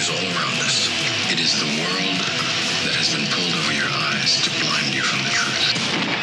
is all around us. It is the world that has been pulled over your eyes to blind you from the truth.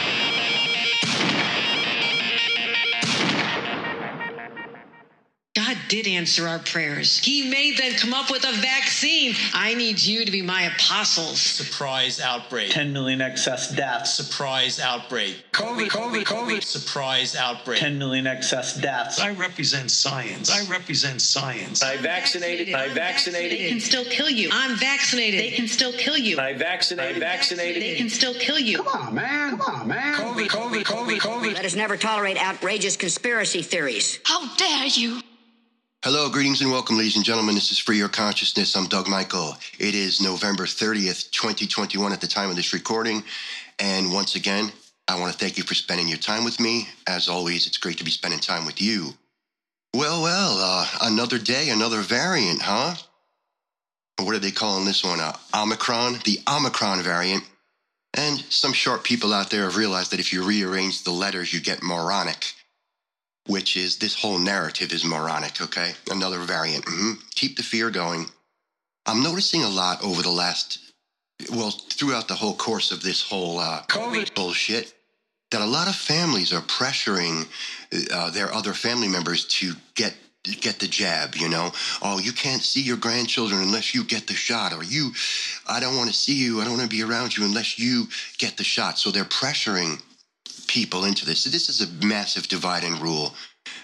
God did answer our prayers. He made them come up with a vaccine. I need you to be my apostles. Surprise outbreak. 10 million excess deaths. Surprise outbreak. COVID. Surprise outbreak. 10 million excess deaths. I represent science. I vaccinated. They can still kill you. I'm vaccinated. They can still kill you. I vaccinated. They can still kill you. Come on, man. COVID. Let us never tolerate outrageous conspiracy theories. How dare you? Hello, greetings and welcome, ladies and gentlemen. This is Free Your Consciousness. I'm Doug Michael. It is November 30th, 2021 at the time of this recording. And once again, I want to thank you for spending your time with me. As always, it's great to be spending time with you. Well, another day, another variant, huh? What are they calling this one? Omicron, the Omicron variant. And some sharp people out there have realized that if you rearrange the letters, you get moronic. Which is, this whole narrative is moronic, okay? Another variant. Keep the fear going. I'm noticing a lot over the throughout the whole course of this whole COVID bullshit, that a lot of families are pressuring their other family members to get the jab, you know? Oh, you can't see your grandchildren unless you get the shot, or I don't want to see you, I don't want to be around you unless you get the shot. So they're pressuring people into this. So this is a massive divide and rule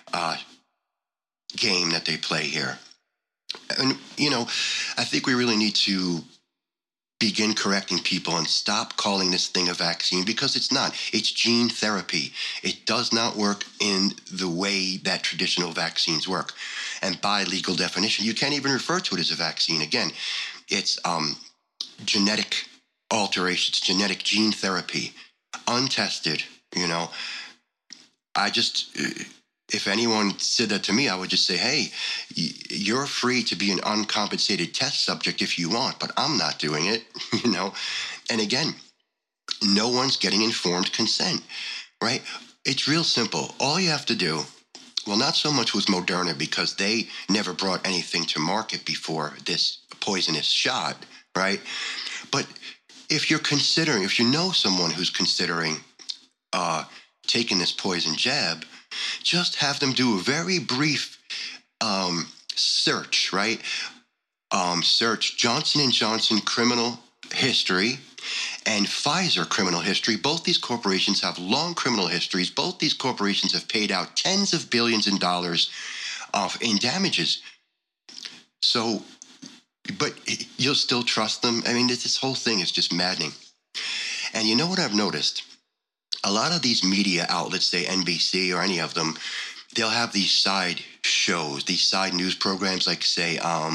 game that they play here. And, you know, I think we really need to begin correcting people and stop calling this thing a vaccine, because it's not. It's gene therapy. It does not work in the way that traditional vaccines work. And by legal definition, you can't even refer to it as a vaccine. Again, it's genetic alterations, genetic gene therapy, untested. You know, if anyone said that to me, I would just say, hey, you're free to be an uncompensated test subject if you want, but I'm not doing it, you know. And again, no one's getting informed consent, right? It's real simple. All you have to do, well, not so much with Moderna, because they never brought anything to market before this poisonous shot, right? But if you know someone who's considering taking this poison jab, just have them do a very brief search, right? Search Johnson & Johnson criminal history and Pfizer criminal history. Both these corporations have long criminal histories. Both these corporations have paid out tens of billions in dollars in damages. So, but you'll still trust them? I mean, this whole thing is just maddening. And you know what I've noticed? A lot of these media outlets, say NBC or any of them, they'll have these side shows, these side news programs like, say,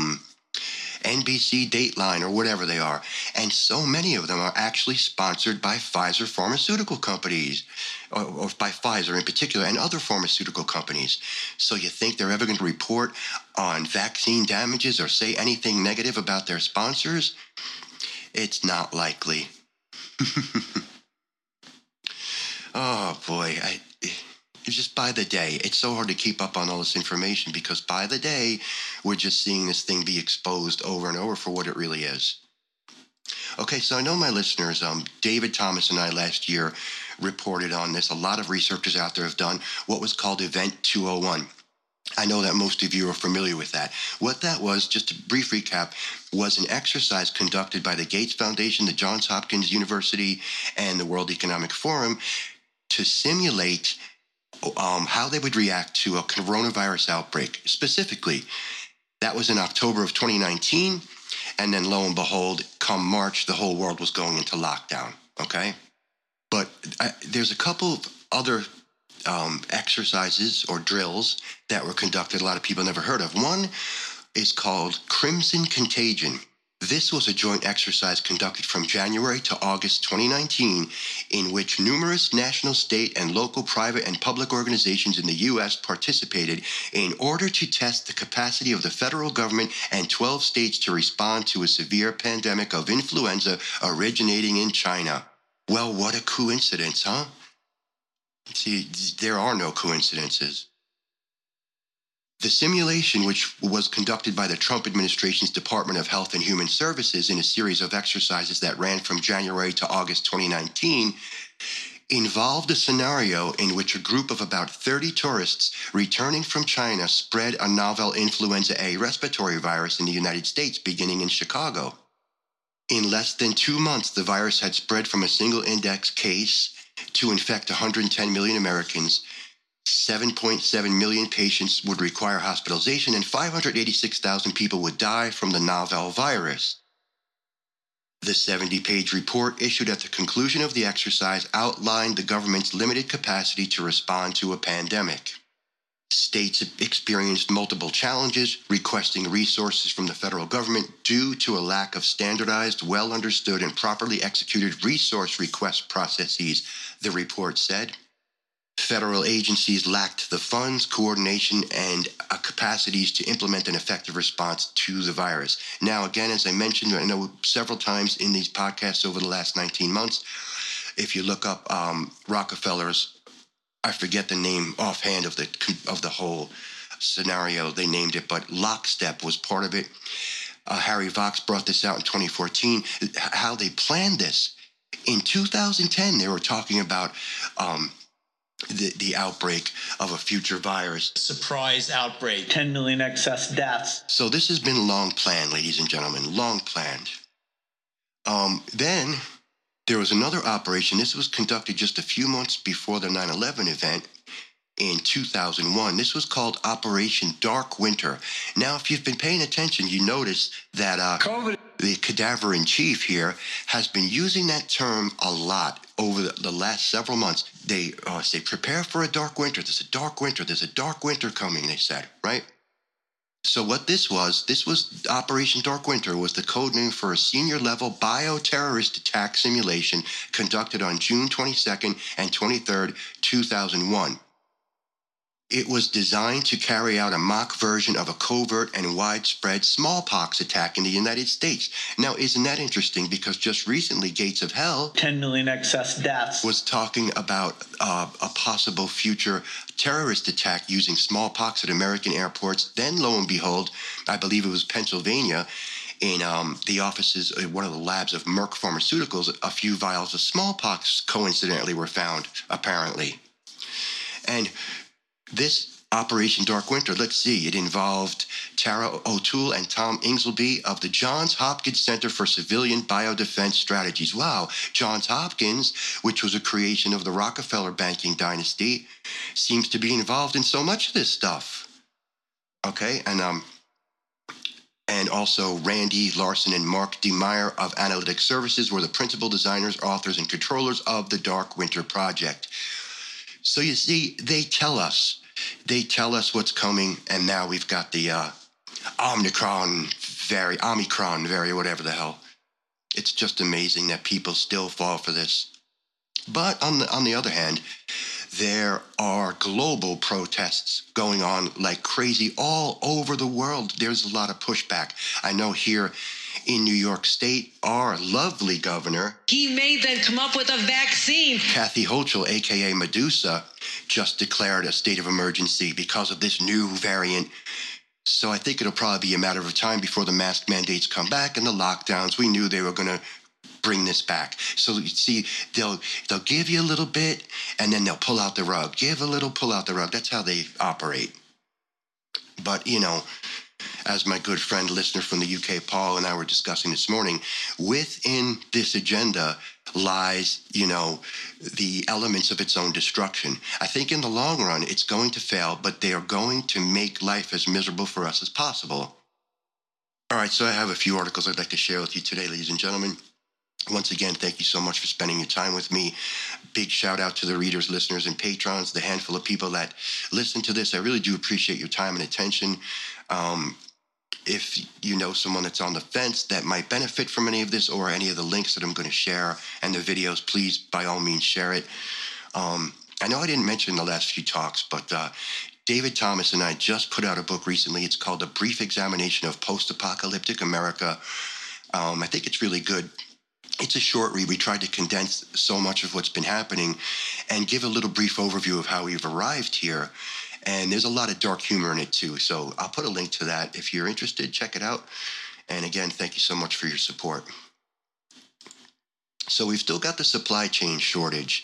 NBC Dateline or whatever they are. And so many of them are actually sponsored by Pfizer pharmaceutical companies, or by Pfizer in particular, and other pharmaceutical companies. So you think they're ever going to report on vaccine damages or say anything negative about their sponsors? It's not likely. Oh, boy. It's just by the day. It's so hard to keep up on all this information, because by the day, we're just seeing this thing be exposed over and over for what it really is. Okay, so I know my listeners, David Thomas and I last year reported on this. A lot of researchers out there have done what was called Event 201. I know that most of you are familiar with that. What that was, just a brief recap, was an exercise conducted by the Gates Foundation, the Johns Hopkins University, and the World Economic Forum to simulate how they would react to a coronavirus outbreak. Specifically, that was in October of 2019, and then lo and behold, come March, the whole world was going into lockdown, okay? But there's a couple of other exercises or drills that were conducted a lot of people never heard of. One is called Crimson Contagion. This was a joint exercise conducted from January to August 2019, in which numerous national, state, and local private and public organizations in the U.S. participated in order to test the capacity of the federal government and 12 states to respond to a severe pandemic of influenza originating in China. Well, what a coincidence, huh? See, there are no coincidences. The simulation, which was conducted by the Trump administration's Department of Health and Human Services in a series of exercises that ran from January to August 2019, involved a scenario in which a group of about 30 tourists returning from China spread a novel influenza A respiratory virus in the United States, beginning in Chicago. In less than 2 months, the virus had spread from a single index case to infect 110 million Americans. 7.7 million patients would require hospitalization, and 586,000 people would die from the novel virus. The 70-page report issued at the conclusion of the exercise outlined the government's limited capacity to respond to a pandemic. States experienced multiple challenges, requesting resources from the federal government due to a lack of standardized, well-understood, and properly executed resource request processes, the report said. Federal agencies lacked the funds, coordination, and capacities to implement an effective response to the virus. Now, again, as I mentioned, I know several times in these podcasts over the last 19 months, if you look up Rockefeller's, I forget the name offhand of the whole scenario, they named it, but Lockstep was part of it. Harry Vox brought this out in 2014, how they planned this. In 2010, they were talking about the outbreak of a future virus. Surprise outbreak. 10 million excess deaths. So this has been long planned, ladies and gentlemen, long planned. Then there was another operation. This was conducted just a few months before the 9/11 event in 2001. This was called Operation Dark Winter. Now, if you've been paying attention, you notice that the cadaver-in-chief here has been using that term a lot over the last several months. They say, prepare for a dark winter. There's a dark winter. There's a dark winter coming, they said, right? So what this was Operation Dark Winter, was the code name for a senior-level bioterrorist attack simulation conducted on June 22nd and 23rd, 2001. It was designed to carry out a mock version of a covert and widespread smallpox attack in the United States. Now, isn't that interesting? Because just recently, Gates of Hell 10 million excess deaths. was talking about a possible future terrorist attack using smallpox at American airports. Then, lo and behold, I believe it was Pennsylvania, in the offices, one of the labs of Merck Pharmaceuticals, a few vials of smallpox coincidentally were found, apparently. And this Operation Dark Winter, let's see, it involved Tara O'Toole and Tom Inglesby of the Johns Hopkins Center for Civilian Biodefense Strategies. Wow, Johns Hopkins, which was a creation of the Rockefeller banking dynasty, seems to be involved in so much of this stuff. Okay, and also Randy Larson and Mark D. Meyer of Analytic Services were the principal designers, authors, and controllers of the Dark Winter Project. So you see, they tell us what's coming, and now we've got the Omicron variant, whatever the hell. It's just amazing that people still fall for this. But on the other hand, there are global protests going on like crazy all over the world. There's a lot of pushback. I know here in New York State, our lovely governor, He may then come up with a vaccine. Kathy Hochul, a.k.a. Medusa, just declared a state of emergency because of this new variant. So I think it'll probably be a matter of time before the mask mandates come back and the lockdowns. We knew they were going to bring this back. So you see, they'll give you a little bit, and then they'll pull out the rug. Give a little, pull out the rug. That's how they operate. But, you know, as my good friend, listener from the UK, Paul, and I were discussing this morning, within this agenda lies, you know, the elements of its own destruction. I think in the long run, it's going to fail, but they are going to make life as miserable for us as possible. All right, so I have a few articles I'd like to share with you today, ladies and gentlemen. Once again, thank you so much for spending your time with me. Big shout out to the readers, listeners, and patrons, the handful of people that listen to this. I really do appreciate your time and attention. If you know someone that's on the fence that might benefit from any of this or any of the links that I'm going to share and the videos, please, by all means, share it. I know I didn't mention in the last few talks, but David Thomas and I just put out a book recently. It's called A Brief Examination of Post-Apocalyptic America. I think it's really good. It's a short read. We tried to condense so much of what's been happening and give a little brief overview of how we've arrived here. And there's a lot of dark humor in it too. So I'll put a link to that. If you're interested, check it out. And again, thank you so much for your support. So we've still got the supply chain shortage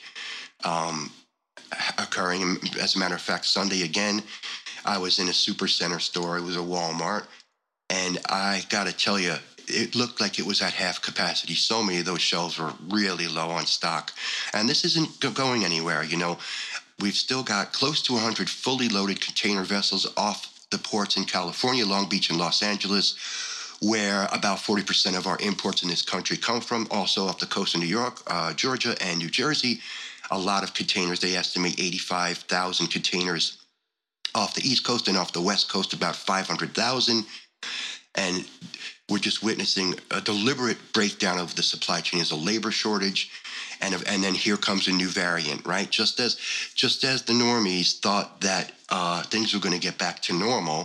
occurring. As a matter of fact, Sunday again, I was in a supercenter store. It was a Walmart. And I got to tell you, it looked like it was at half capacity. So many of those shelves were really low on stock. And this isn't going anywhere. You know, we've still got close to 100 fully loaded container vessels off the ports in California, Long Beach, and Los Angeles, where about 40% of our imports in this country come from. Also off the coast of New York, Georgia, and New Jersey. A lot of containers. They estimate 85,000 containers off the East Coast, and off the West Coast, about 500,000. And we're just witnessing a deliberate breakdown of the supply chain. There's a labor shortage, and then here comes a new variant, right? Just as the normies thought that things were going to get back to normal,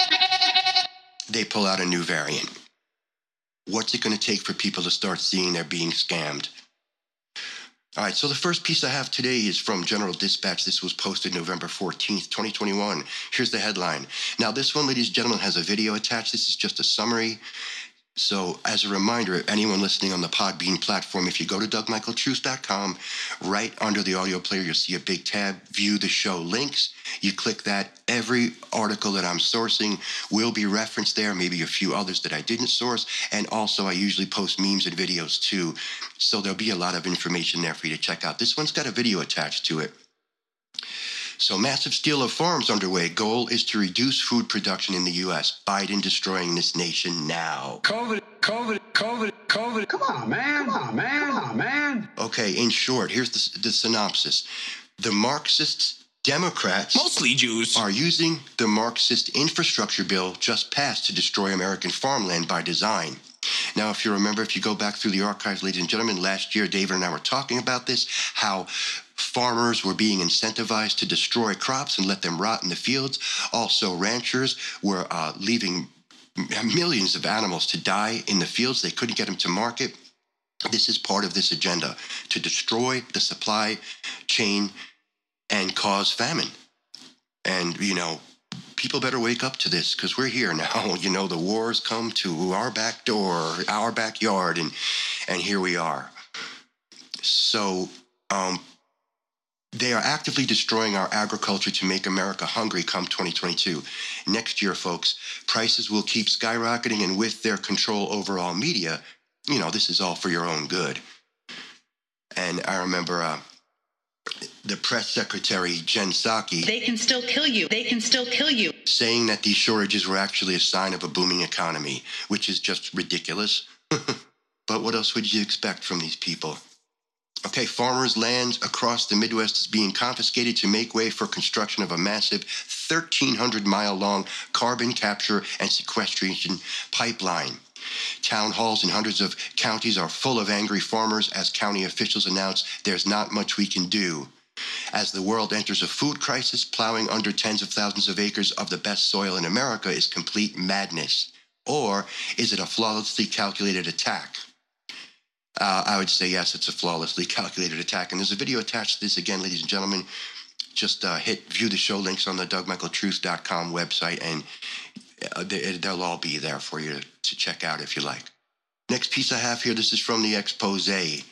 they pull out a new variant. What's it going to take for people to start seeing they're being scammed? All right, so the first piece I have today is from General Dispatch. This was posted November 14th, 2021. Here's the headline. Now, this one, ladies and gentlemen, has a video attached. This is just a summary. So as a reminder, anyone listening on the Podbean platform, if you go to DougMichaelTruth.com, right under the audio player, you'll see a big tab, View the Show Links. You click that. Every article that I'm sourcing will be referenced there, maybe a few others that I didn't source. And also, I usually post memes and videos too. So there'll be a lot of information there for you to check out. This one's got a video attached to it. So massive steal of farms underway. Goal is to reduce food production in the U.S. Biden destroying this nation now. COVID. Come on, man. Okay, in short, here's the synopsis. The Marxists, Democrats, mostly Jews, are using the Marxist infrastructure bill just passed to destroy American farmland by design. Now, if you remember, if you go back through the archives, ladies and gentlemen, last year, David and I were talking about this, how farmers were being incentivized to destroy crops and let them rot in the fields. Also, ranchers were leaving millions of animals to die in the fields. They couldn't get them to market. This is part of this agenda, to destroy the supply chain and cause famine. And, you know, people better wake up to this, because we're here now. You know, the wars come to our back door, our backyard, and here we are. So they are actively destroying our agriculture to make America hungry come 2022. Next year, folks, prices will keep skyrocketing, and with their control over all media, you know, this is all for your own good. And I remember the press secretary, Jen Psaki, They can still kill you. They can still kill you. saying that these shortages were actually a sign of a booming economy, which is just ridiculous. But what else would you expect from these people? Okay, farmers' lands across the Midwest is being confiscated to make way for construction of a massive 1,300-mile-long carbon capture and sequestration pipeline. Town halls in hundreds of counties are full of angry farmers as county officials announce there's not much we can do. As the world enters a food crisis, plowing under tens of thousands of acres of the best soil in America is complete madness. Or is it a flawlessly calculated attack? I would say yes, it's a flawlessly calculated attack. And there's a video attached to this again, ladies and gentlemen. Just view the show links on the DougMichaelTruth.com website, and they'll all be there for you to check out if you like. Next piece I have here, this is from the expose.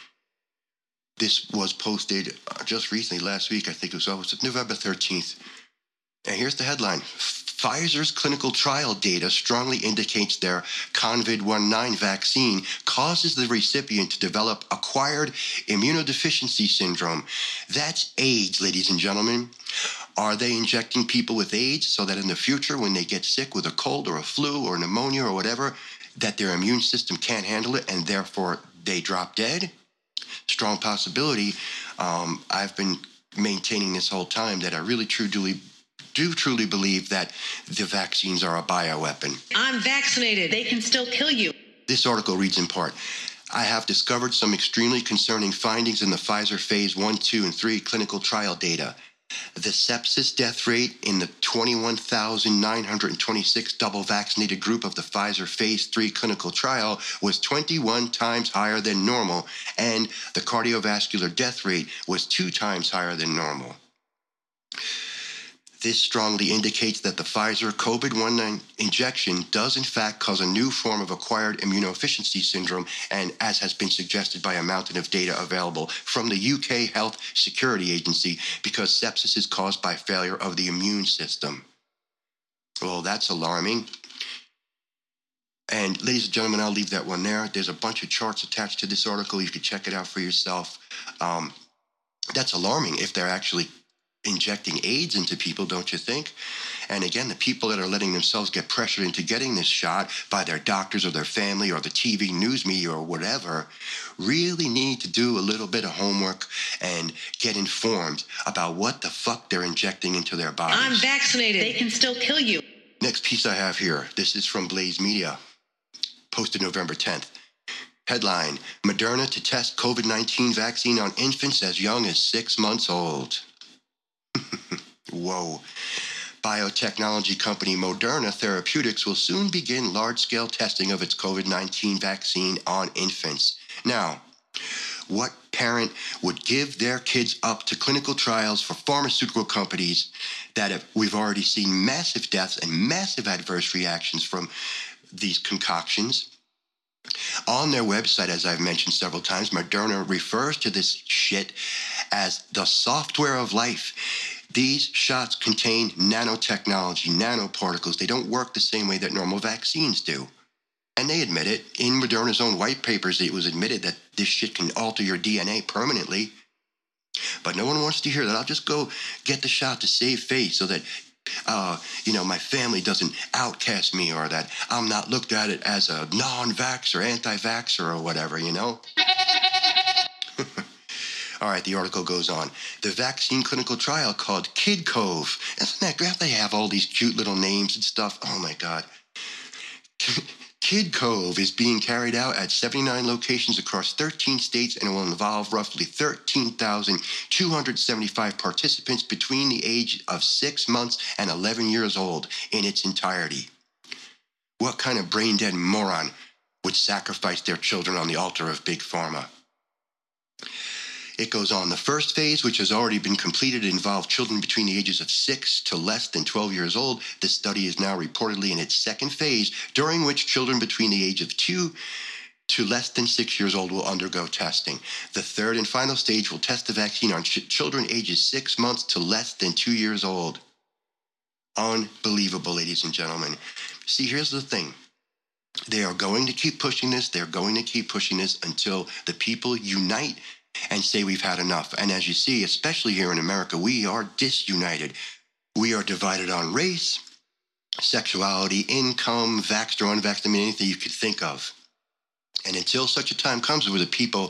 This was posted just recently, last week, I think it was November 13th. And here's the headline. Pfizer's clinical trial data strongly indicates their COVID-19 vaccine causes the recipient to develop acquired immunodeficiency syndrome. That's AIDS, ladies and gentlemen. Are they injecting people with AIDS so that in the future, when they get sick with a cold or a flu or pneumonia or whatever, that their immune system can't handle it and therefore they drop dead? Strong possibility. I've been maintaining this whole time that I really truly believe that the vaccines are a bioweapon. I'm vaccinated. They can still kill you. This article reads in part, I have discovered some extremely concerning findings in the Pfizer phase 1, 2, and 3 clinical trial data. The sepsis death rate in the 21,926 double vaccinated group of the Pfizer phase 3 clinical trial was 21 times higher than normal, and the cardiovascular death rate was 2 times higher than normal. This strongly indicates that the Pfizer COVID-19 injection does in fact cause a new form of acquired immunodeficiency syndrome, and as has been suggested by a mountain of data available from the UK Health Security Agency, because sepsis is caused by failure of the immune system. Well, that's alarming. And ladies and gentlemen, I'll leave that one there. There's a bunch of charts attached to this article. You can check it out for yourself. That's alarming if they're actually injecting AIDS into people, don't you think? And again, the people that are letting themselves get pressured into getting this shot by their doctors or their family or the TV news media or whatever really need to do a little bit of homework and get informed about what the fuck they're injecting into their bodies. I'm vaccinated. They can still kill you. Next piece I have here. This is from Blaze Media, posted November 10th. Headline, Moderna to test COVID-19 vaccine on infants as young as 6 months old. Whoa. Biotechnology company Moderna Therapeutics will soon begin large-scale testing of its COVID-19 vaccine on infants. Now, what parent would give their kids up to clinical trials for pharmaceutical companies that we've already seen massive deaths and massive adverse reactions from these concoctions? On their website, as I've mentioned several times, Moderna refers to this shit as the software of life. These shots contain nanotechnology, nanoparticles. They don't work the same way that normal vaccines do. And they admit it. In Moderna's own white papers, it was admitted that this shit can alter your DNA permanently. But no one wants to hear that. I'll just go get the shot to save face so that my family doesn't outcast me, or that I'm not looked at it as a non-vaxxer, anti-vaxxer, or whatever, you know? All right, the article goes on. The vaccine clinical trial called Kid Cove. Isn't that great? They have all these cute little names and stuff. Oh, my God. Kid Cove is being carried out at 79 locations across 13 states and will involve roughly 13,275 participants between the age of 6 months and 11 years old in its entirety. What kind of brain-dead moron would sacrifice their children on the altar of Big Pharma? It goes on. The first phase, which has already been completed, involved children between the ages of 6 to less than 12 years old. This study is now reportedly in its second phase, during which children between the age of 2 to less than 6 years old will undergo testing. The third and final stage will test the vaccine on children ages 6 months to less than 2 years old. Unbelievable, ladies and gentlemen. See, here's the thing. They are going to keep pushing this. They're going to keep pushing this until the people unite and say we've had enough. And as you see, especially here in America, we are disunited. We are divided on race, sexuality, income, vaxxed or unvaxxed, anything you could think of. And until such a time comes where the people,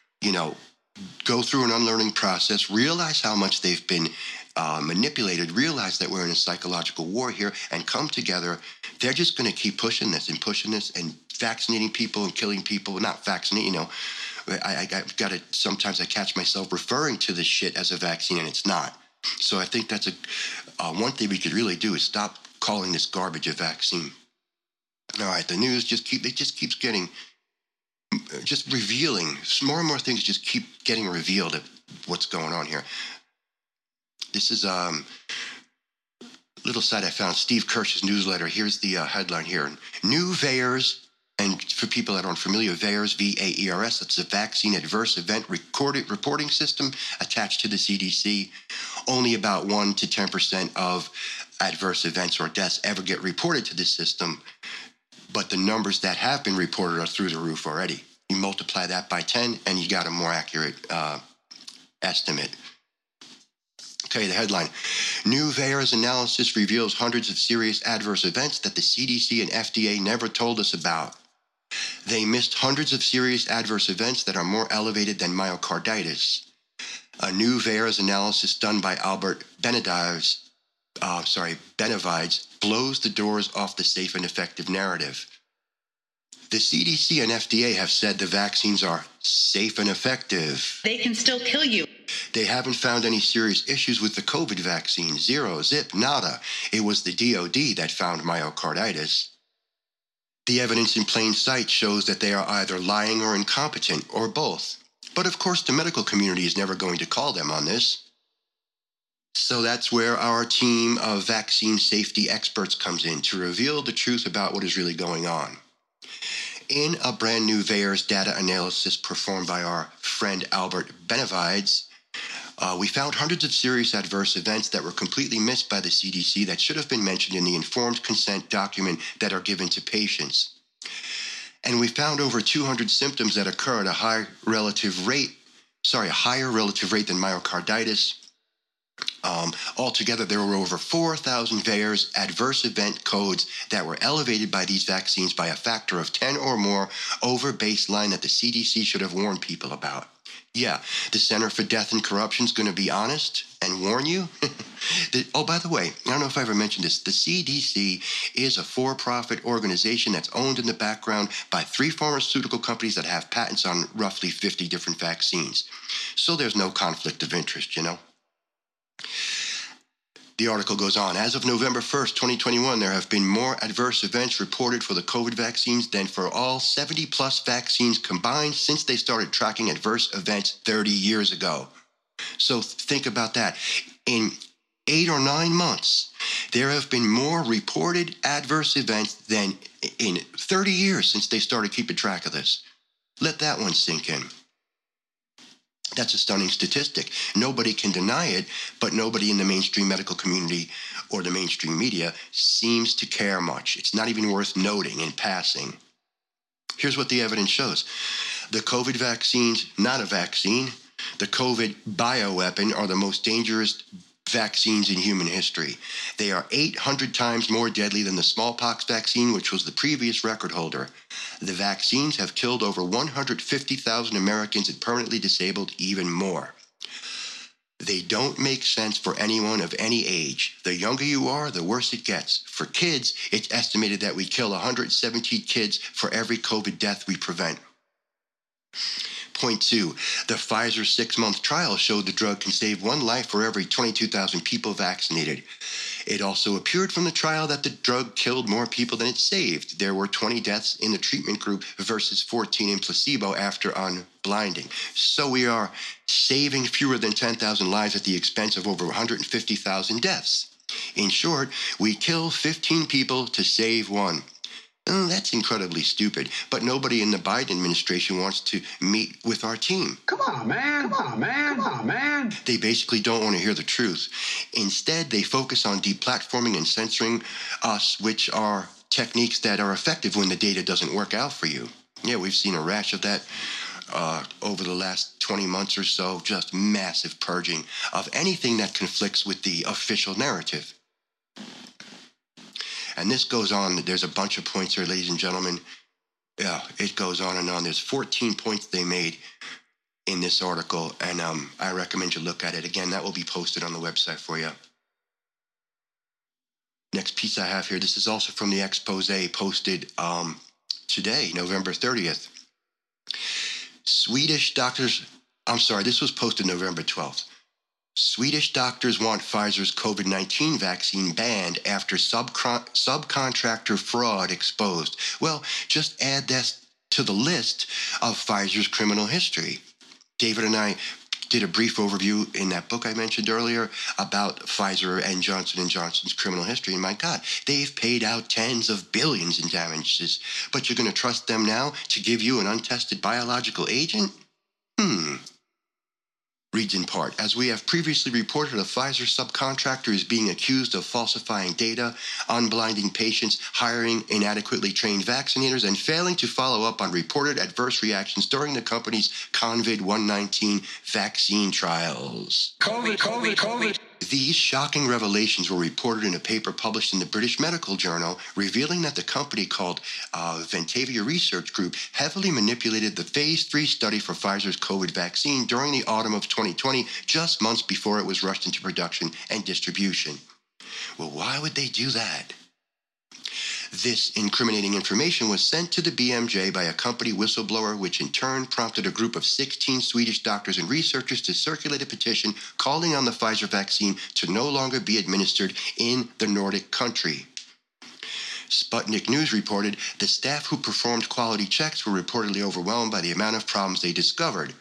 go through an unlearning process, realize how much they've been manipulated, realize that we're in a psychological war here, and come together, they're just going to keep pushing this and vaccinating people and killing people. Not vaccinating, I've got to, sometimes I catch myself referring to this shit as a vaccine, and it's not. So I think that's one thing we could really do is stop calling this garbage a vaccine. All right, the news just keeps getting, just revealing. More and more things just keep getting revealed of what's going on here. This is a little site I found, Steve Kirsch's newsletter. Here's the headline here. New VAERS. And for people that aren't familiar, VAERS, V-A-E-R-S, that's a vaccine adverse event reporting system attached to the CDC. Only about 1 to 10% of adverse events or deaths ever get reported to this system, but the numbers that have been reported are through the roof already. You multiply that by 10, and you got a more accurate estimate. Okay, the headline. New VAERS analysis reveals hundreds of serious adverse events that the CDC and FDA never told us about. They missed hundreds of serious adverse events that are more elevated than myocarditis. A new VAERS analysis done by Albert Benavides blows the doors off the safe and effective narrative. The CDC and FDA have said the vaccines are safe and effective. They can still kill you. They haven't found any serious issues with the COVID vaccine. Zero, zip, nada. It was the DOD that found myocarditis. The evidence in plain sight shows that they are either lying or incompetent, or both. But of course, the medical community is never going to call them on this. So that's where our team of vaccine safety experts comes in to reveal the truth about what is really going on. In a brand new VAERS data analysis performed by our friend Albert Benavides, we found hundreds of serious adverse events that were completely missed by the CDC that should have been mentioned in the informed consent document that are given to patients. And we found over 200 symptoms that occur at a higher relative rate than myocarditis. Altogether, there were over 4,000 VAERS adverse event codes that were elevated by these vaccines by a factor of 10 or more over baseline that the CDC should have warned people about. Yeah, the Center for Death and Corruption is going to be honest and warn you. Oh, by the way, I don't know if I ever mentioned this. The CDC is a for-profit organization that's owned in the background by 3 pharmaceutical companies that have patents on roughly 50 different vaccines. So there's no conflict of interest, you know. The article goes on. As of November 1st, 2021, there have been more adverse events reported for the COVID vaccines than for all 70-plus vaccines combined since they started tracking adverse events 30 years ago. So think about that. In 8 or 9 months, there have been more reported adverse events than in 30 years since they started keeping track of this. Let that one sink in. That's a stunning statistic. Nobody can deny it, but nobody in the mainstream medical community or the mainstream media seems to care much. It's not even worth noting in passing. Here's what the evidence shows. The COVID vaccine's not a vaccine. The COVID bioweapon are the most dangerous vaccines in human history. They are 800 times more deadly than the smallpox vaccine, which was the previous record holder. The vaccines have killed over 150,000 Americans and permanently disabled even more. They don't make sense for anyone of any age. The younger you are, the worse it gets. For kids, it's estimated that we kill 117 kids for every COVID death we prevent. Point 2, the Pfizer 6-month trial showed the drug can save 1 life for every 22,000 people vaccinated. It also appeared from the trial that the drug killed more people than it saved. There were 20 deaths in the treatment group versus 14 in placebo after unblinding. So we are saving fewer than 10,000 lives at the expense of over 150,000 deaths. In short, we kill 15 people to save 1. That's incredibly stupid, but nobody in the Biden administration wants to meet with our team. Come on, man. Come on, man. Come on, man. They basically don't want to hear the truth. Instead, they focus on deplatforming and censoring us, which are techniques that are effective when the data doesn't work out for you. Yeah, we've seen a rash of that over the last 20 months or so, just massive purging of anything that conflicts with the official narrative. And this goes on. There's a bunch of points here, ladies and gentlemen. Yeah, it goes on and on. There's 14 points they made in this article, and I recommend you look at it. Again, that will be posted on the website for you. Next piece I have here, this is also from the expose posted today, November 30th. Swedish doctors, this was posted November 12th. Swedish doctors want Pfizer's COVID-19 vaccine banned after subcontractor fraud exposed. Well, just add this to the list of Pfizer's criminal history. David and I did a brief overview in that book I mentioned earlier about Pfizer and Johnson & Johnson's criminal history. And my God, they've paid out tens of billions in damages. But you're going to trust them now to give you an untested biological agent? Reads in part, as we have previously reported, a Pfizer subcontractor is being accused of falsifying data, unblinding patients, hiring inadequately trained vaccinators, and failing to follow up on reported adverse reactions during the company's COVID-19 vaccine trials. COVID. These shocking revelations were reported in a paper published in the British Medical Journal, revealing that the company called Ventavia Research Group heavily manipulated the Phase 3 study for Pfizer's COVID vaccine during the autumn of 2020, just months before it was rushed into production and distribution. Well, why would they do that? This incriminating information was sent to the BMJ by a company whistleblower, which in turn prompted a group of 16 Swedish doctors and researchers to circulate a petition calling on the Pfizer vaccine to no longer be administered in the Nordic country. Sputnik News reported the staff who performed quality checks were reportedly overwhelmed by the amount of problems they discovered.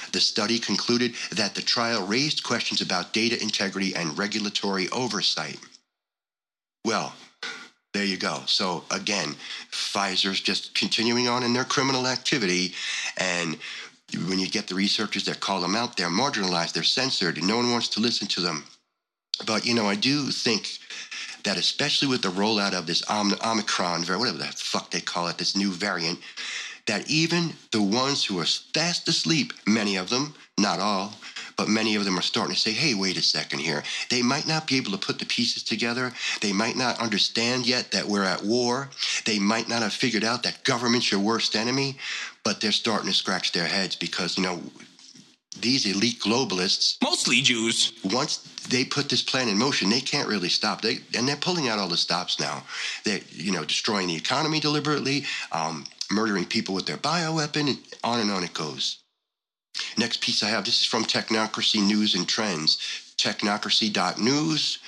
The study concluded that the trial raised questions about data integrity and regulatory oversight. Well, there you go. So again, Pfizer's just continuing on in their criminal activity, and when you get the researchers that call them out, they're marginalized, they're censored, and no one wants to listen to them. But, I do think that especially with the rollout of this Omicron, whatever the fuck they call it, this new variant, that even the ones who are fast asleep, many of them, not all, but many of them are starting to say, hey, wait a second here. They might not be able to put the pieces together. They might not understand yet that we're at war. They might not have figured out that government's your worst enemy, but they're starting to scratch their heads because, these elite globalists, mostly Jews, once they put this plan in motion, they can't really stop. And they're pulling out all the stops now. They're, destroying the economy deliberately, murdering people with their bioweapon, and on it goes. Next piece I have, this is from Technocracy News and Trends, technocracy.news.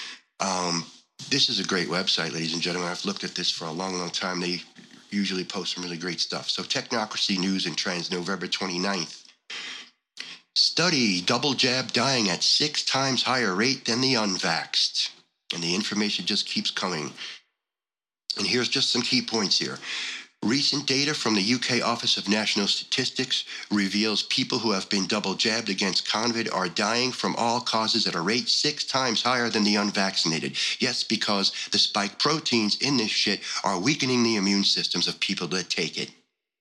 This is a great website, ladies and gentlemen. I've looked at this for a long, long time. They usually post some really great stuff. So Technocracy News and Trends, November 29th. Study, double jab dying at 6 times higher rate than the unvaxxed. And the information just keeps coming. And here's just some key points here. Recent data from the UK Office of National Statistics reveals people who have been double jabbed against COVID are dying from all causes at a rate 6 times higher than the unvaccinated. Yes, because the spike proteins in this shit are weakening the immune systems of people that take it.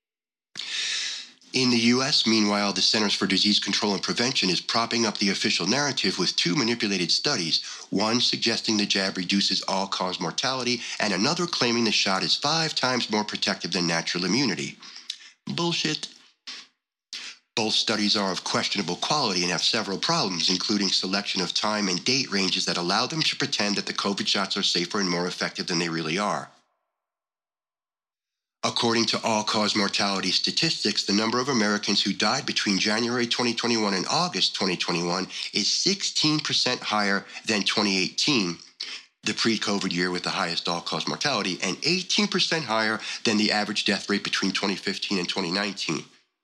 In the U.S., meanwhile, the Centers for Disease Control and Prevention is propping up the official narrative with 2 manipulated studies, one suggesting the jab reduces all-cause mortality, and another claiming the shot is 5 times more protective than natural immunity. Bullshit. Both studies are of questionable quality and have several problems, including selection of time and date ranges that allow them to pretend that the COVID shots are safer and more effective than they really are. According to all-cause mortality statistics, the number of Americans who died between January 2021 and August 2021 is 16% higher than 2018, the pre-COVID year with the highest all-cause mortality, and 18% higher than the average death rate between 2015 and 2019.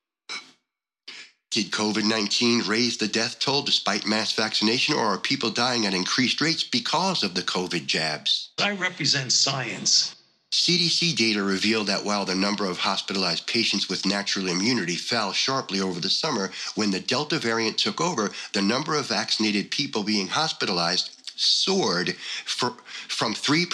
Did COVID-19 raise the death toll despite mass vaccination, or are people dying at increased rates because of the COVID jabs? I represent science. CDC data revealed that while the number of hospitalized patients with natural immunity fell sharply over the summer, when the Delta variant took over, the number of vaccinated people being hospitalized soared from 3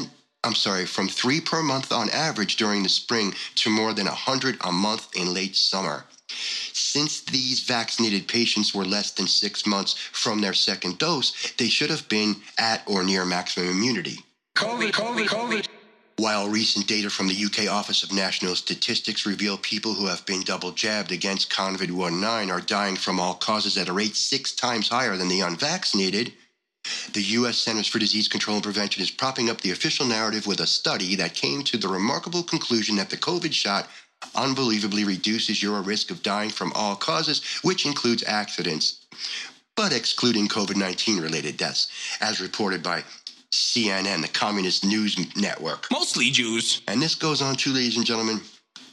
per month on average during the spring to more than 100 a month in late summer. Since these vaccinated patients were less than 6 months from their second dose, they should have been at or near maximum immunity. COVID. While recent data from the UK Office of National Statistics reveal people who have been double jabbed against COVID-19 are dying from all causes at a rate 6 times higher than the unvaccinated, the U.S. Centers for Disease Control and Prevention is propping up the official narrative with a study that came to the remarkable conclusion that the COVID shot unbelievably reduces your risk of dying from all causes, which includes accidents, but excluding COVID-19 related deaths, as reported by CNN, the Communist News Network. Mostly Jews. And this goes on too, ladies and gentlemen.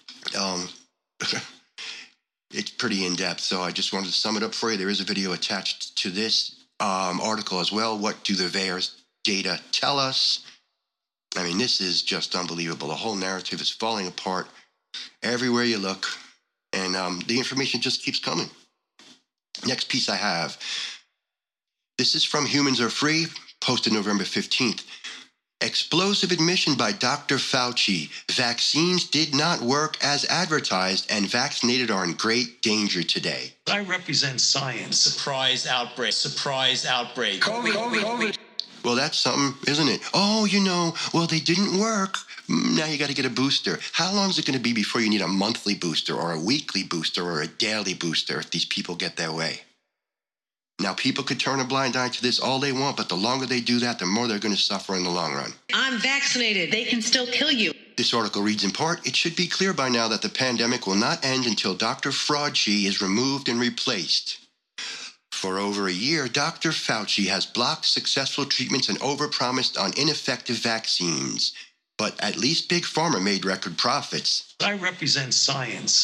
It's pretty in-depth, so I just wanted to sum it up for you. There is a video attached to this article as well. What do the VAERS data tell us? I mean, this is just unbelievable. The whole narrative is falling apart everywhere you look, and the information just keeps coming. Next piece I have. This is from Humans Are Free, posted November 15th. Explosive admission by Dr. Fauci. Vaccines did not work as advertised, and vaccinated are in great danger today. I represent science. Surprise outbreak. Surprise outbreak. COVID. Well, that's something, isn't it? Oh, well, they didn't work. Now you got to get a booster. How long is it going to be before you need a monthly booster or a weekly booster or a daily booster if these people get their way? Now, people could turn a blind eye to this all they want, but the longer they do that, the more they're going to suffer in the long run. I'm vaccinated. They can still kill you. This article reads in part, it should be clear by now that the pandemic will not end until Dr. Fauci is removed and replaced. For over a year, Dr. Fauci has blocked successful treatments and overpromised on ineffective vaccines. But at least Big Pharma made record profits. I represent science.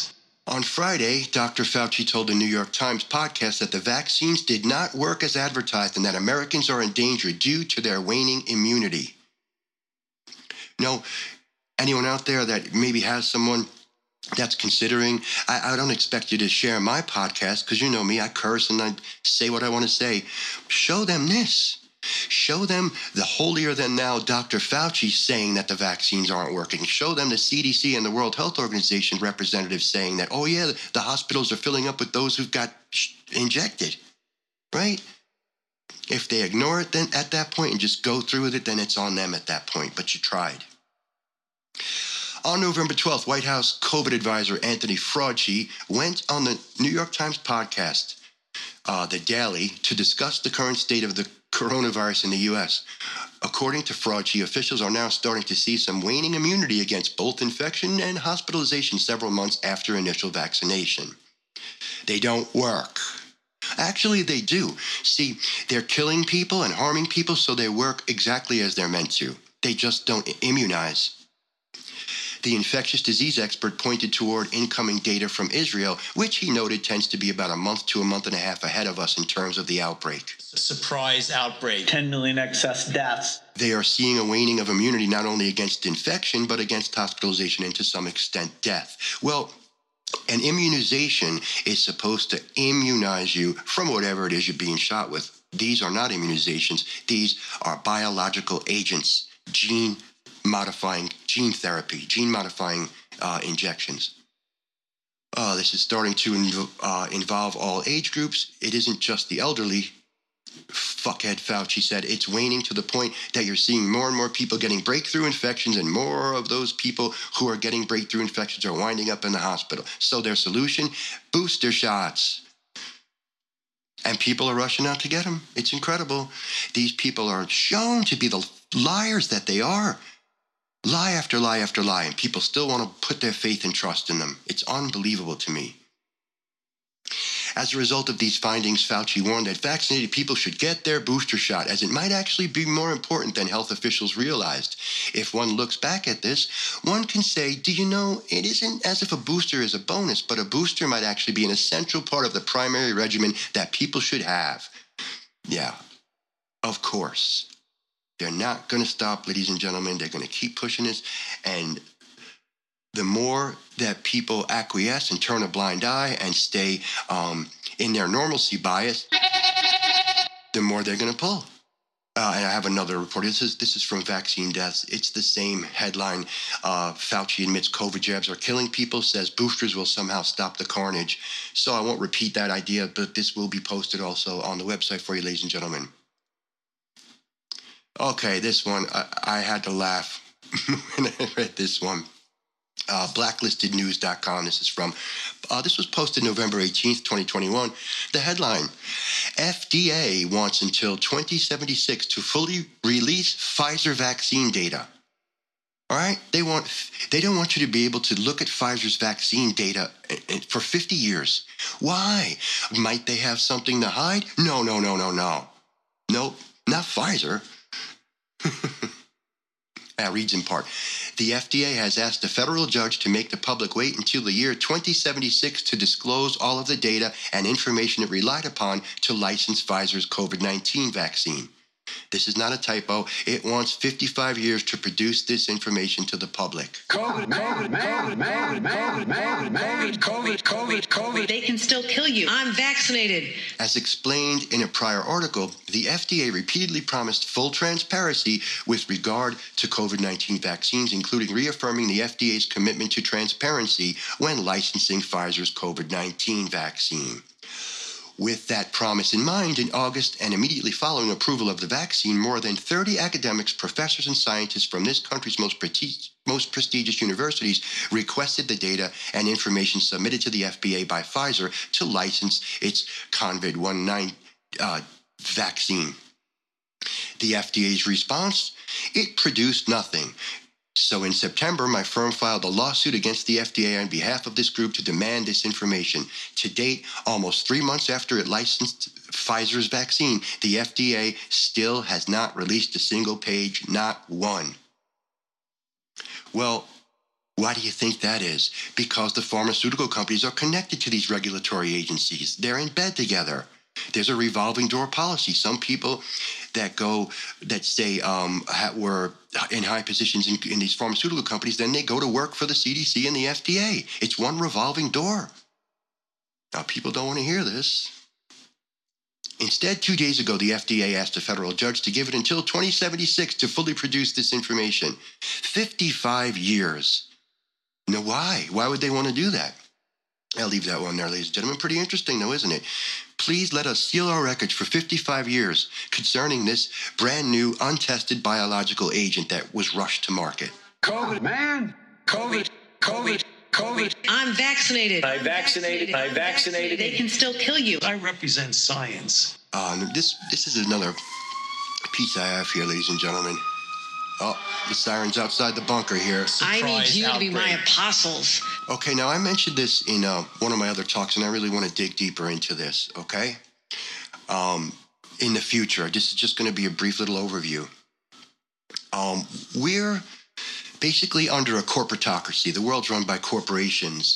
On Friday, Dr. Fauci told the New York Times podcast that the vaccines did not work as advertised and that Americans are in danger due to their waning immunity. No, anyone out there that maybe has someone that's considering, I don't expect you to share my podcast because you know me, I curse and I say what I want to say. Show them this. Show them the holier-than-thou Dr. Fauci saying that the vaccines aren't working. Show them the CDC and the World Health Organization representatives saying that, oh yeah, the hospitals are filling up with those who've got injected, right? If they ignore it then at that point and just go through with it, then it's on them at that point, but you tried. On November 12th, White House COVID advisor Anthony Fauci went on the New York Times podcast, The Daily, to discuss the current state of the coronavirus in the U.S. According to Fauci, officials are now starting to see some waning immunity against both infection and hospitalization several months after initial vaccination. They don't work. Actually, they do. See, they're killing people and harming people, so they work exactly as they're meant to. They just don't immunize. The infectious disease expert pointed toward incoming data from Israel, which he noted tends to be about a month to a month and a half ahead of us in terms of the outbreak. A surprise outbreak. 10 million excess deaths. They are seeing a waning of immunity not only against infection, but against hospitalization and to some extent death. Well, an immunization is supposed to immunize you from whatever it is you're being shot with. These are not immunizations. These are biological agents, gene-modifying injections. This is starting to involve all age groups. It isn't just the elderly. Fuckhead Fauci said it's waning to the point that you're seeing more and more people getting breakthrough infections, and more of those people who are getting breakthrough infections are winding up in the hospital. So their solution, booster shots. And people are rushing out to get them. It's incredible. These people are shown to be the liars that they are. Lie after lie after lie, and people still want to put their faith and trust in them. It's unbelievable to me. As a result of these findings, Fauci warned that vaccinated people should get their booster shot, as it might actually be more important than health officials realized. If one looks back at this, one can say, do you know, it isn't as if a booster is a bonus, but a booster might actually be an essential part of the primary regimen that people should have. Yeah, of course. They're not going to stop, ladies and gentlemen. They're going to keep pushing this, and the more that people acquiesce and turn a blind eye and stay in their normalcy bias, the more they're going to pull. And I have another report. This is from Vaccine Deaths. It's the same headline. Fauci admits COVID jabs are killing people, says boosters will somehow stop the carnage. So I won't repeat that idea, but this will be posted also on the website for you, ladies and gentlemen. Okay, this one, I had to laugh when I read this one. Blacklistednews.com. This was posted November 18th, 2021. The headline, FDA wants until 2076 to fully release Pfizer vaccine data. All right? They don't want you to be able to look at Pfizer's vaccine data for 50 years. Why? Might they have something to hide? No. Nope, not Pfizer. Reads in part. The FDA has asked a federal judge to make the public wait until the year 2076 to disclose all of the data and information it relied upon to license Pfizer's COVID-19 vaccine. This is not a typo. It wants 55 years to produce this information to the public. COVID. They can still kill you. I'm vaccinated. As explained in a prior article, the FDA repeatedly promised full transparency with regard to COVID-19 vaccines, including reaffirming the FDA's commitment to transparency when licensing Pfizer's COVID-19 vaccine. With that promise in mind, in August and immediately following approval of the vaccine, more than 30 academics, professors, and scientists from this country's most prestigious universities requested the data and information submitted to the FDA by Pfizer to license its COVID-19 vaccine. The FDA's response? It produced nothing. So in September, my firm filed a lawsuit against the FDA on behalf of this group to demand this information. To date, almost 3 months after it licensed Pfizer's vaccine, the FDA still has not released a single page, not one. Well, Why do you think that is? Because the pharmaceutical companies are connected to these regulatory agencies. They're in bed together. There's a revolving door policy. Some people that say were in high positions in these pharmaceutical companies, then they go to work for the CDC and the FDA. It's one revolving door. Now, people don't want to hear this. Instead, 2 days ago, the FDA asked a federal judge to give it until 2076 to fully produce this information. 55 years. Now, why? Why would they want to do that? I'll leave that one there, ladies and gentlemen. Pretty interesting, though, isn't it? Please let us seal our records for 55 years concerning this brand new, untested biological agent that was rushed to market. COVID, man. COVID. I'm vaccinated. I'm vaccinated. They can still kill you. I represent science. This is another piece I have here, ladies and gentlemen. Oh, the siren's outside the bunker here. I need you to be my outbreak. apostles. Okay, now I mentioned this in one of my other talks, and I really want to dig deeper into this, okay? In the future, this is just going to be a brief little overview. We're basically under a corporatocracy. The world's run by corporations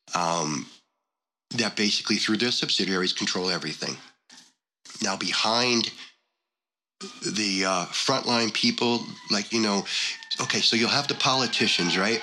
that basically, through their subsidiaries, control everything. Now, behind the frontline people, okay, so you'll have the politicians, right?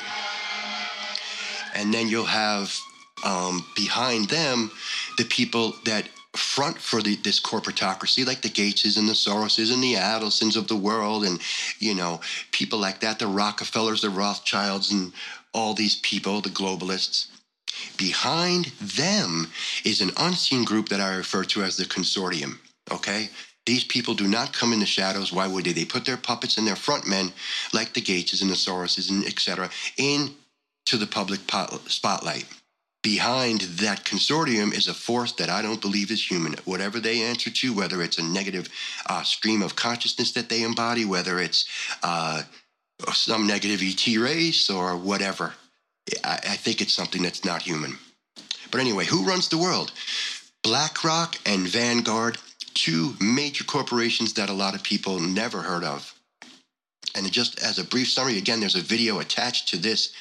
And then you'll have behind them the people that front for this corporatocracy, like the Gateses and the Soroses and the Adelsons of the world, and people like that, the Rockefellers, the Rothschilds, and all these people, the globalists. Behind them is an unseen group that I refer to as the consortium. Okay, these people do not come in the shadows. Why would they? They put their puppets and their front men, like the Gateses and the Soroses and etc., into the public spotlight. Behind that consortium is a force that I don't believe is human. Whatever they answer to, whether it's a negative stream of consciousness that they embody, whether it's some negative ET race or whatever, I think it's something that's not human. But anyway, who runs the world? BlackRock and Vanguard, two major corporations that a lot of people never heard of. And just as a brief summary, again, there's a video attached to this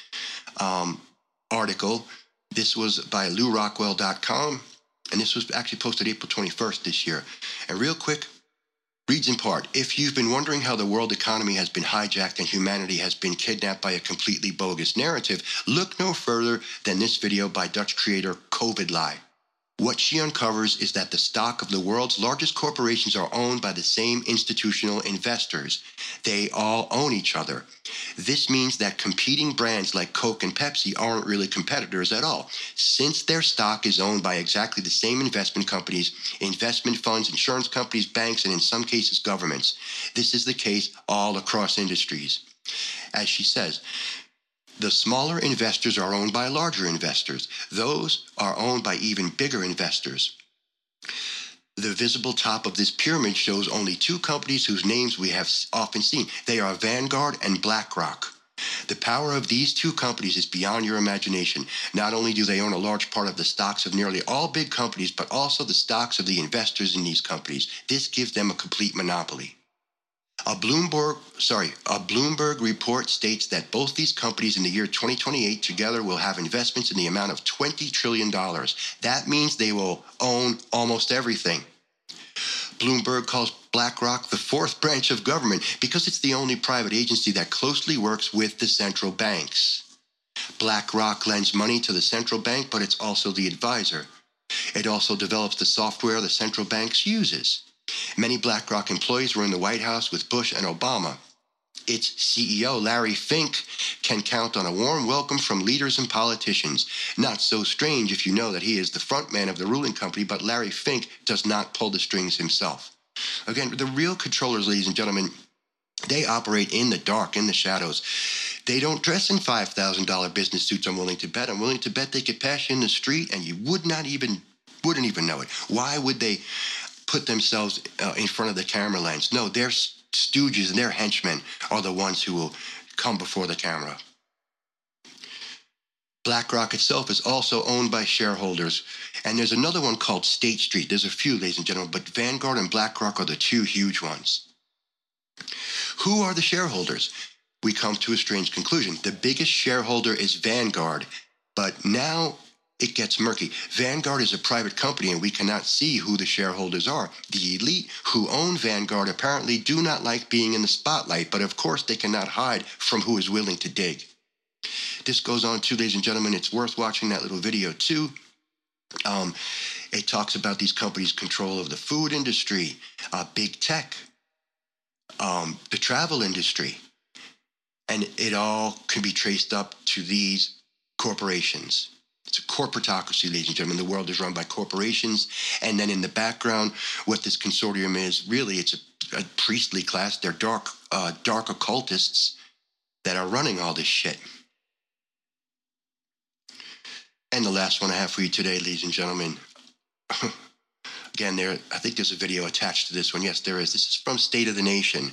article. This was by LouRockwell.com, and this was actually posted April 21st this year. And real quick, reads in part, if you've been wondering how the world economy has been hijacked and humanity has been kidnapped by a completely bogus narrative, look no further than this video by Dutch creator COVIDLie. What she uncovers is that the stock of the world's largest corporations are owned by the same institutional investors. They all own each other. This means that competing brands like Coke and Pepsi aren't really competitors at all, since their stock is owned by exactly the same investment companies, investment funds, insurance companies, banks, and in some cases governments. This is the case all across industries. As she says, the smaller investors are owned by larger investors. Those are owned by even bigger investors. The visible top of this pyramid shows only two companies whose names we have often seen. They are Vanguard and BlackRock. The power of these two companies is beyond your imagination. Not only do they own a large part of the stocks of nearly all big companies, but also the stocks of the investors in these companies. This gives them a complete monopoly. A Bloomberg report states that both these companies in the year 2028 together will have investments in the amount of $20 trillion. That means they will own almost everything. Bloomberg calls BlackRock the fourth branch of government because it's the only private agency that closely works with the central banks. BlackRock lends money to the central bank, but it's also the advisor. It also develops the software the central banks uses. Many BlackRock employees were in the White House with Bush and Obama. Its CEO, Larry Fink, can count on a warm welcome from leaders and politicians. Not so strange if you know that he is the front man of the ruling company, but Larry Fink does not pull the strings himself. Again, the real controllers, ladies and gentlemen, they operate in the dark, in the shadows. They don't dress in $5,000 business suits, I'm willing to bet. I'm willing to bet they could pass you in the street and you wouldn't even know it. Why would they put themselves in front of the camera lens? No, their stooges and their henchmen are the ones who will come before the camera. BlackRock itself is also owned by shareholders. And there's another one called State Street. There's a few, ladies and gentlemen, but Vanguard and BlackRock are the two huge ones. Who are the shareholders? we come to a strange conclusion. The biggest shareholder is Vanguard, but now it gets murky. Vanguard is a private company, and we cannot see who the shareholders are. The elite who own Vanguard apparently do not like being in the spotlight, but of course they cannot hide from who is willing to dig. This goes on too, ladies and gentlemen. It's worth watching that little video too. It talks about these companies' control of the food industry, big tech, the travel industry, and it all can be traced up to these corporations. It's a corporatocracy, ladies and gentlemen. The world is run by corporations. And then in the background, what this consortium is, really, it's a priestly class. They're dark occultists that are running all this shit. And the last one I have for you today, ladies and gentlemen. Again, I think there's a video attached to this one. Yes, there is. This is from State of the Nation.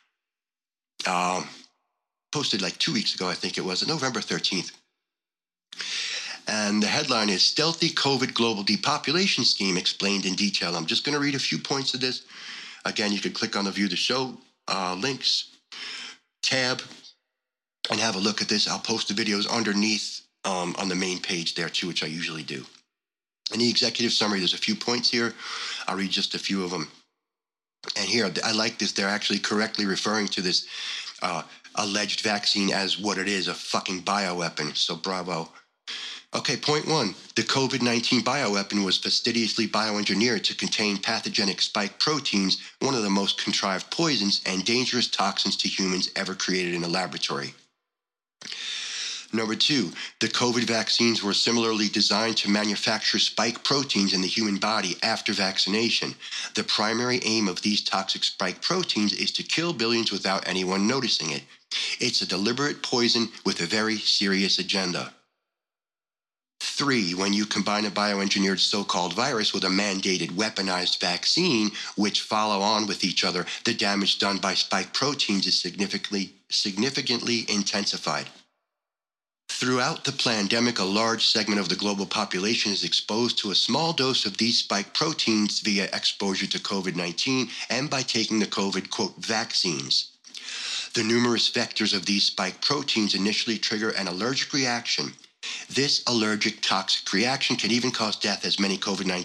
Posted like 2 weeks ago, I think it was, November 13th. And the headline is Stealthy COVID Global Depopulation Scheme Explained in Detail. I'm just going to read a few points of this. Again, you can click on the View the Show links tab and have a look at this. I'll post the videos underneath on the main page there too, which I usually do. In the executive summary, there's a few points here. I'll read just a few of them. And here, I like this. They're actually correctly referring to this alleged vaccine as what it is, a fucking bioweapon. So bravo. Okay, point one. The COVID-19 bioweapon was fastidiously bioengineered to contain pathogenic spike proteins, one of the most contrived poisons and dangerous toxins to humans ever created in a laboratory. Number two, the COVID vaccines were similarly designed to manufacture spike proteins in the human body after vaccination. The primary aim of these toxic spike proteins is to kill billions without anyone noticing it. It's a deliberate poison with a very serious agenda. 3, when you combine a bioengineered so-called virus with a mandated weaponized vaccine, which follow on with each other, the damage done by spike proteins is significantly intensified. Throughout the pandemic, a large segment of the global population is exposed to a small dose of these spike proteins via exposure to COVID-19 and by taking the COVID, quote, vaccines. The numerous vectors of these spike proteins initially trigger an allergic reaction. This allergic toxic reaction can even cause death, as many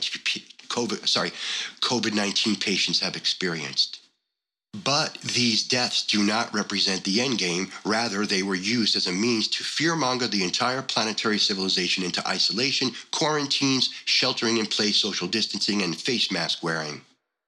COVID-19 patients have experienced. But these deaths do not represent the end game. Rather, they were used as a means to fearmonger the entire planetary civilization into isolation, quarantines, sheltering in place, social distancing, and face mask wearing.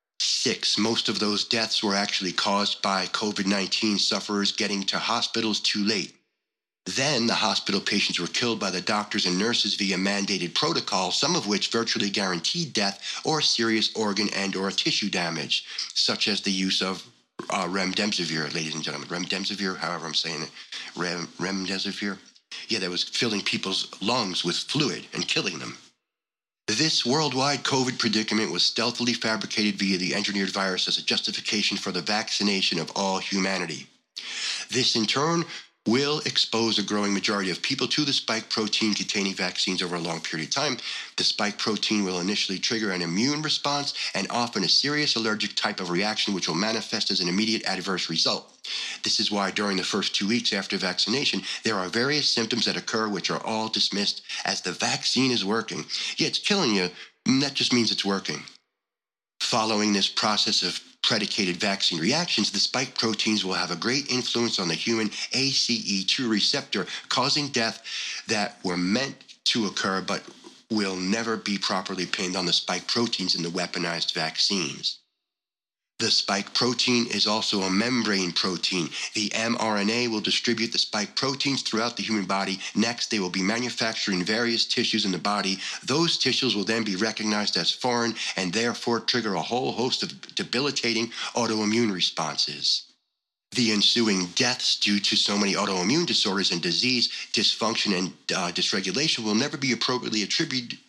6, most of those deaths were actually caused by COVID-19 sufferers getting to hospitals too late. Then the hospital patients were killed by the doctors and nurses via mandated protocols, some of which virtually guaranteed death or serious organ and or tissue damage, such as the use of remdesivir, ladies and gentlemen. Remdesivir, however I'm saying it. Remdesivir. Yeah, that was filling people's lungs with fluid and killing them. This worldwide COVID predicament was stealthily fabricated via the engineered virus as a justification for the vaccination of all humanity. This, in turn, will expose a growing majority of people to the spike protein containing vaccines over a long period of time. The spike protein will initially trigger an immune response and often a serious allergic type of reaction which will manifest as an immediate adverse result. This is why during the first 2 weeks after vaccination, there are various symptoms that occur which are all dismissed as the vaccine is working. Yeah, it's killing you, and that just means it's working. Following this process of predicated vaccine reactions, the spike proteins will have a great influence on the human ACE2 receptor, causing death that were meant to occur but will never be properly pinned on the spike proteins in the weaponized vaccines. The spike protein is also a membrane protein. The mRNA will distribute the spike proteins throughout the human body. Next, they will be manufactured in various tissues in the body. Those tissues will then be recognized as foreign and therefore trigger a whole host of debilitating autoimmune responses. The ensuing deaths due to so many autoimmune disorders and disease, dysfunction, and dysregulation will never be appropriately attributed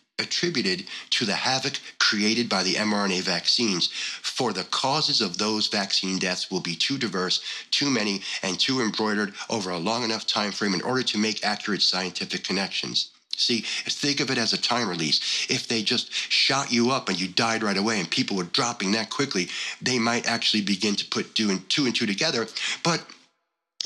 to the havoc created by the mRNA vaccines, for the causes of those vaccine deaths will be too diverse, too many, and too embroidered over a long enough time frame in order to make accurate scientific connections. See, think of it as a time release. If they just shot you up and you died right away and people were dropping that quickly, they might actually begin to put two and two together. But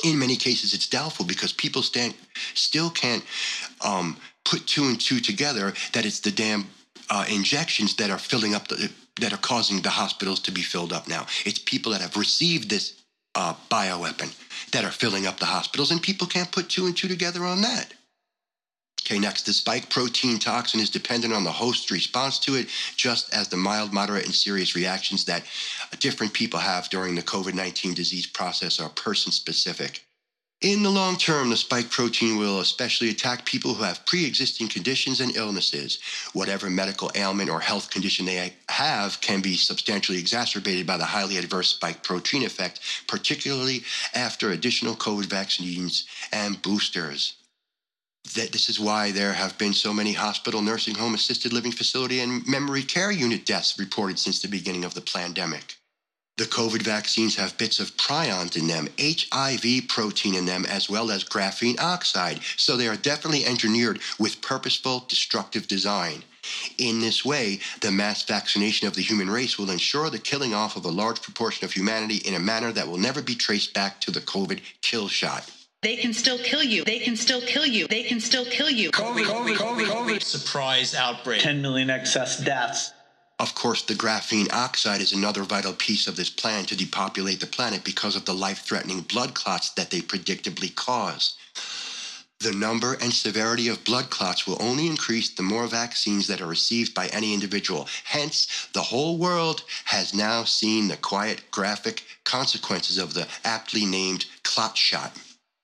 In many cases, it's doubtful because people still can't put two and two together that it's the damn injections that are filling up that are causing the hospitals to be filled up now. It's people that have received this bioweapon that are filling up the hospitals, and people can't put two and two together on that. Okay, next, the spike protein toxin is dependent on the host's response to it, just as the mild, moderate, and serious reactions that different people have during the COVID-19 disease process are person-specific. In the long term, the spike protein will especially attack people who have pre-existing conditions and illnesses. Whatever medical ailment or health condition they have can be substantially exacerbated by the highly adverse spike protein effect, particularly after additional COVID vaccines and boosters. This is why there have been so many hospital, nursing home, assisted living facility, and memory care unit deaths reported since the beginning of the pandemic. The COVID vaccines have bits of prions in them, HIV protein in them, as well as graphene oxide, so they are definitely engineered with purposeful, destructive design. In this way, the mass vaccination of the human race will ensure the killing off of a large proportion of humanity in a manner that will never be traced back to the COVID kill shot. They can still kill you. They can still kill you. They can still kill you. COVID. Surprise outbreak. 10 million excess deaths. Of course, the graphene oxide is another vital piece of this plan to depopulate the planet because of the life-threatening blood clots that they predictably cause. The number and severity of blood clots will only increase the more vaccines that are received by any individual. Hence, the whole world has now seen the quiet, graphic consequences of the aptly named clot shot.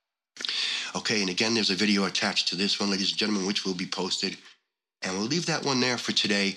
Okay, and again, there's a video attached to this one, ladies and gentlemen, which will be posted. And we'll leave that one there for today.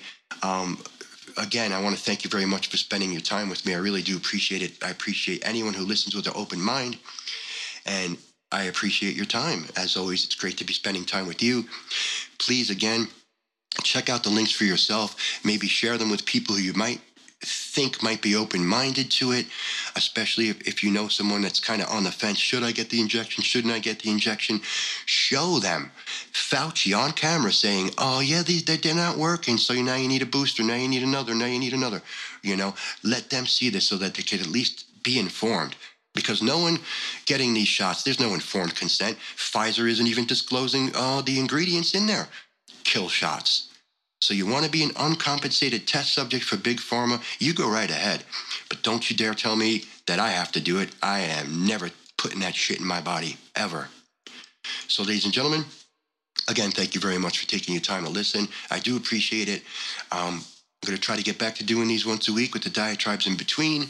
Again, I want to thank you very much for spending your time with me. I really do appreciate it. I appreciate anyone who listens with an open mind. And I appreciate your time. As always, it's great to be spending time with you. Please, again, check out the links for yourself. Maybe share them with people who you might think might be open-minded to it, especially if you know someone that's kind of on the fence. Should I get the injection? Shouldn't I get the injection? Show them Fauci on camera saying, oh, yeah, they're not working, so now you need a booster, now you need another, now you need another. You know, let them see this so that they can at least be informed. Because no one getting these shots, there's no informed consent. Pfizer isn't even disclosing the ingredients in their kill shots. So you want to be an uncompensated test subject for Big Pharma, you go right ahead. But don't you dare tell me that I have to do it. I am never putting that shit in my body, ever. So, ladies and gentlemen, again, thank you very much for taking your time to listen. I do appreciate it. I'm going to try to get back to doing these once a week with the diatribes in between.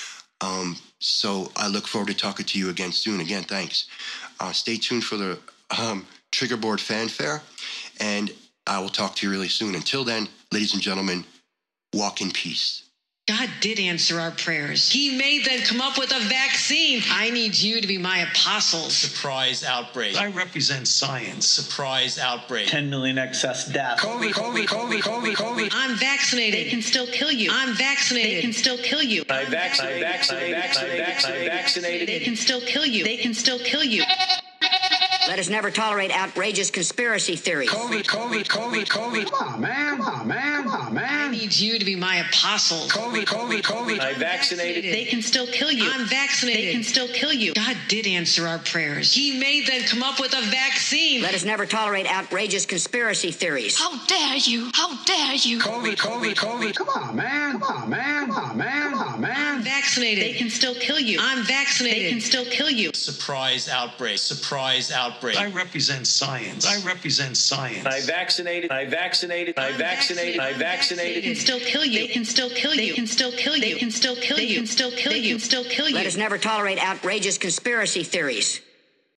So I look forward to talking to you again soon. Again, thanks. Stay tuned for the Triggerboard fanfare, and I will talk to you really soon. Until then, ladies and gentlemen, walk in peace. God did answer our prayers. He may then come up with a vaccine. I need you to be my apostles. Surprise outbreak. I represent science. Surprise outbreak. 10 million excess deaths. COVID. I'm vaccinated. They can still kill you. I'm vaccinated. They can still kill you. I vaccinated. They can still kill you. They can still kill you. Let us never tolerate outrageous conspiracy theories. COVID. Come on, man. I need you to be my apostles. COVID. I vaccinated. They can still kill you. I'm vaccinated. They can still kill you. God did answer our prayers. He may then come up with a vaccine. Let us never tolerate outrageous conspiracy theories. How dare you? How dare you? COVID. Come on, man. I'm vaccinated. They can still kill you. I'm vaccinated. They can still kill you. Surprise outbreak. Surprise outbreak. I represent science. I represent science. I vaccinated. They can still kill you. They can still kill you. They can still kill you. They can still kill you. They can still kill you. They can still kill you. Let us never tolerate outrageous conspiracy theories.